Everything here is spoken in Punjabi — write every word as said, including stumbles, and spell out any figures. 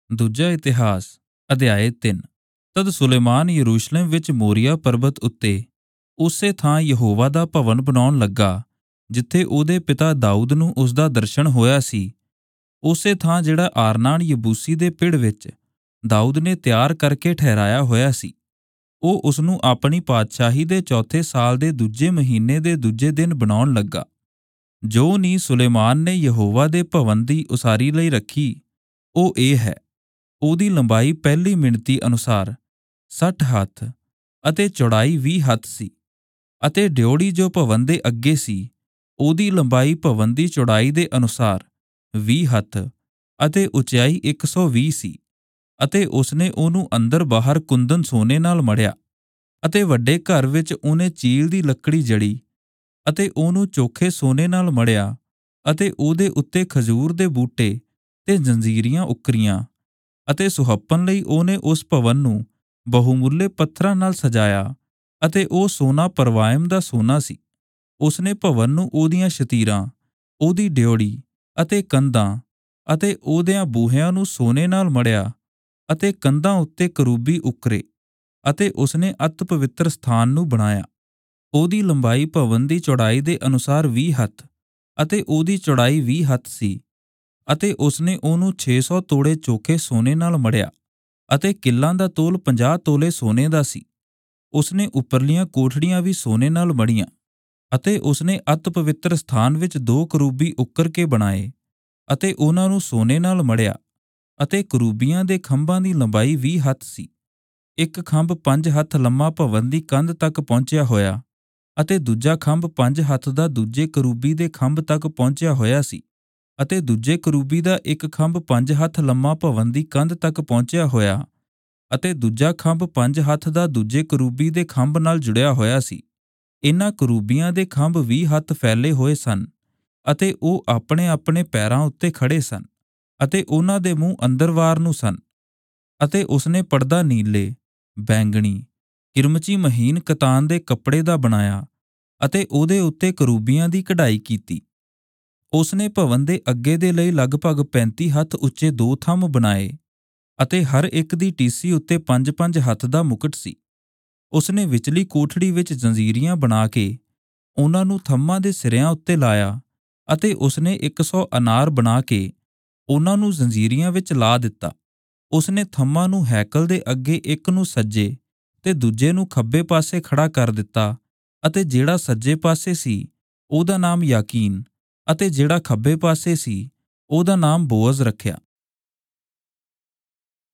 ਦੂਜਾ ਇਤਿਹਾਸ ਅਧਿਆਇ ਤਿੰਨ। ਤਦ ਸੁਲੇਮਾਨ ਯਰੂਸ਼ਲਮ ਵਿੱਚ ਮੋਰੀਆ ਪਰਬਤ ਉੱਤੇ ਉਸੇ ਥਾਂ ਯਹੋਵਾ ਦਾ ਭਵਨ ਬਣਾਉਣ ਲੱਗਾ ਜਿੱਥੇ ਉਹਦੇ ਪਿਤਾ ਦਾਊਦ ਨੂੰ ਉਸਦਾ ਦਰਸ਼ਨ ਹੋਇਆ ਸੀ। ਉਸੇ ਥਾਂ ਜਿਹੜਾ ਆਰਨਾਨ ਯਬੂਸੀ ਦੇ ਪਿੜ ਵਿੱਚ ਦਾਊਦ ਨੇ ਤਿਆਰ ਕਰਕੇ ਠਹਿਰਾਇਆ ਹੋਇਆ ਸੀ। ਉਹ ਉਸਨੂੰ ਆਪਣੀ ਪਾਤਸ਼ਾਹੀ ਦੇ ਚੌਥੇ ਸਾਲ ਦੇ ਦੂਜੇ ਮਹੀਨੇ ਦੇ ਦੂਜੇ ਦਿਨ ਬਣਾਉਣ ਲੱਗਾ। ਜੋ ਨੀਂਹ ਸੁਲੇਮਾਨ ਨੇ ਯਹੋਵਾ ਦੇ ਭਵਨ ਦੀ ਉਸਾਰੀ ਲਈ ਰੱਖੀ ਉਹ ਇਹ ਹੈ। ਉਹਦੀ ਲੰਬਾਈ ਪਹਿਲੀ ਮਿਣਤੀ ਅਨੁਸਾਰ ਸੱਠ ਹੱਥ ਅਤੇ ਚੌੜਾਈ ਵੀਹ ਹੱਥ ਸੀ, ਅਤੇ ਡਿਓੜੀ ਜੋ ਭਵਨ ਦੇ ਅੱਗੇ ਸੀ ਉਹਦੀ ਲੰਬਾਈ ਭਵਨ ਦੀ ਚੌੜਾਈ ਦੇ ਅਨੁਸਾਰ ਵੀਹ ਹੱਥ ਅਤੇ ਉਚਾਈ ਇੱਕ ਸੌ ਵੀਹ ਸੀ। ਅਤੇ ਉਸਨੇ ਉਹਨੂੰ ਅੰਦਰ ਬਾਹਰ ਕੁੰਦਨ ਸੋਨੇ ਨਾਲ ਮੜਿਆ, ਅਤੇ ਵੱਡੇ ਘਰ ਵਿੱਚ ਉਹਨੇ ਚੀਲ ਦੀ ਲੱਕੜੀ ਜੜੀ ਅਤੇ ਉਹਨੂੰ ਚੋਖੇ ਸੋਨੇ ਨਾਲ ਮੜਿਆ, ਅਤੇ ਉਹਦੇ ਉੱਤੇ ਖਜੂਰ ਦੇ ਬੂਟੇ ਤੇ ਜੰਜੀਰੀਆਂ ਉਕਰੀਆਂ। ਅਤੇ ਸੁਹੱਪਣ ਲਈ ਉਹਨੇ ਉਸ ਭਵਨ ਨੂੰ ਬਹੁਮੁੱਲੇ ਪੱਥਰਾਂ ਨਾਲ ਸਜਾਇਆ, ਅਤੇ ਉਹ ਸੋਨਾ ਪਰਵਾਇਮ ਦਾ ਸੋਨਾ ਸੀ। ਉਸਨੇ ਭਵਨ ਨੂੰ ਉਹਦੀਆਂ ਸ਼ਤੀਰਾਂ, ਉਹਦੀ ਡਿਓੜੀ ਅਤੇ ਕੰਧਾਂ ਅਤੇ ਉਹਦਿਆਂ ਬੂਹਿਆਂ ਨੂੰ ਸੋਨੇ ਨਾਲ ਮੜਿਆ, ਅਤੇ ਕੰਧਾਂ ਉੱਤੇ ਕਰੂਬੀ ਉਕਰੇ। ਅਤੇ ਉਸਨੇ ਅਤਿ ਪਵਿੱਤਰ ਸਥਾਨ ਨੂੰ ਬਣਾਇਆ। ਉਹਦੀ ਲੰਬਾਈ ਭਵਨ ਦੀ ਚੌੜਾਈ ਦੇ ਅਨੁਸਾਰ ਵੀਹ ਹੱਥ ਅਤੇ ਉਹਦੀ ਚੌੜਾਈ ਵੀਹ ਹੱਥ ਸੀ। ਅਤੇ ਉਸਨੇ ਉਹਨੂੰ ਛੇ ਸੌ ਤੋੜੇ ਚੋਖੇ ਸੋਨੇ ਨਾਲ ਮੜਿਆ, ਅਤੇ ਕਿੱਲਾਂ ਦਾ ਤੋਲ ਪੰਜਾਹ ਤੋਲੇ ਸੋਨੇ ਦਾ ਸੀ। ਉਸਨੇ ਉੱਪਰਲੀਆਂ ਕੋਠੜੀਆਂ ਵੀ ਸੋਨੇ ਨਾਲ ਮੜੀਆਂ। ਅਤੇ ਉਸਨੇ ਅਤਿ ਪਵਿੱਤਰ ਸਥਾਨ ਵਿੱਚ ਦੋ ਕਰੂਬੀ ਉੱਕਰ ਕੇ ਬਣਾਏ, ਅਤੇ ਉਹਨਾਂ ਨੂੰ ਸੋਨੇ ਨਾਲ ਮੜਿਆ। ਅਤੇ ਕਰੂਬੀਆਂ ਦੇ ਖੰਭਾਂ ਦੀ ਲੰਬਾਈ ਵੀਹ ਹੱਥ ਸੀ। ਇੱਕ ਖੰਭ ਪੰਜ ਹੱਥ ਲੰਮਾ ਭਵਨ ਦੀ ਕੰਧ ਤੱਕ ਪਹੁੰਚਿਆ ਹੋਇਆ, ਅਤੇ ਦੂਜਾ ਖੰਭ ਪੰਜ ਹੱਥ ਦਾ ਦੂਜੇ ਕਰੂਬੀ ਦੇ ਖੰਭ ਤੱਕ ਪਹੁੰਚਿਆ ਹੋਇਆ ਸੀ। ਅਤੇ ਦੂਜੇ ਕਰੂਬੀ ਦਾ ਇੱਕ ਖੰਭ ਪੰਜ ਹੱਥ ਲੰਮਾ ਭਵਨ ਦੀ ਕੰਧ ਤੱਕ ਪਹੁੰਚਿਆ ਹੋਇਆ, ਅਤੇ ਦੂਜਾ ਖੰਭ ਪੰਜ ਹੱਥ ਦਾ ਦੂਜੇ ਕਰੂਬੀ ਦੇ ਖੰਭ ਨਾਲ ਜੁੜਿਆ ਹੋਇਆ ਸੀ। ਇਨ੍ਹਾਂ ਕਰੂਬੀਆਂ ਦੇ ਖੰਭ ਵੀਹ ਹੱਥ ਫੈਲੇ ਹੋਏ ਸਨ, ਅਤੇ ਉਹ ਆਪਣੇ ਆਪਣੇ ਪੈਰਾਂ ਉੱਤੇ ਖੜੇ ਸਨ, ਅਤੇ ਉਹਨਾਂ ਦੇ ਮੂੰਹ ਅੰਦਰਵਾਰ ਨੂੰ ਸਨ। ਅਤੇ ਉਸਨੇ ਪਰਦਾ ਨੀਲੇ, ਬੈਂਗਣੀ, ਕਿਰਮਚੀ ਮਹੀਨ ਕਤਾਨ ਦੇ ਕੱਪੜੇ ਦਾ ਬਣਾਇਆ, ਅਤੇ ਉਹਦੇ ਉੱਤੇ ਕਰੂਬੀਆਂ ਦੀ ਕਢਾਈ ਕੀਤੀ। ਉਸਨੇ ਭਵਨ ਦੇ ਅੱਗੇ ਦੇ ਲਈ ਲਗਭਗ ਪੈਂਤੀ ਹੱਥ ਉੱਚੇ ਦੋ ਥੰਮ ਬਣਾਏ, ਅਤੇ ਹਰ ਇੱਕ ਦੀ ਟੀਸੀ ਉੱਤੇ ਪੰਜ ਪੰਜ ਹੱਥ ਦਾ ਮੁਕਟ ਸੀ। ਉਸਨੇ ਵਿਚਲੀ ਕੋਠੜੀ ਵਿੱਚ ਜੰਜੀਰੀਆਂ ਬਣਾ ਕੇ ਉਹਨਾਂ ਨੂੰ ਥੰਮਾਂ ਦੇ ਸਿਰਿਆਂ ਉੱਤੇ ਲਾਇਆ, ਅਤੇ ਉਸਨੇ ਇੱਕ ਸੌ ਅਨਾਰ ਬਣਾ ਕੇ ਉਹਨਾਂ ਨੂੰ ਜੰਜੀਰੀਆਂ ਵਿੱਚ ਲਾ ਦਿੱਤਾ। ਉਸਨੇ ਥੰਮਾਂ ਨੂੰ ਹੈਕਲ ਦੇ ਅੱਗੇ ਇੱਕ ਨੂੰ ਸੱਜੇ ਤੇ ਦੂਜੇ ਨੂੰ ਖੱਬੇ ਪਾਸੇ ਖੜਾ ਕਰ ਦਿੱਤਾ, ਅਤੇ ਜਿਹੜਾ ਸੱਜੇ ਪਾਸੇ ਸੀ ਉਹਦਾ ਨਾਮ ਯਾਕੀਨ, ਅਤੇ ਜਿਹੜਾ ਖੱਬੇ ਪਾਸੇ ਸੀ ਉਹਦਾ ਨਾਮ ਬੋਅਜ਼ ਰੱਖਿਆ।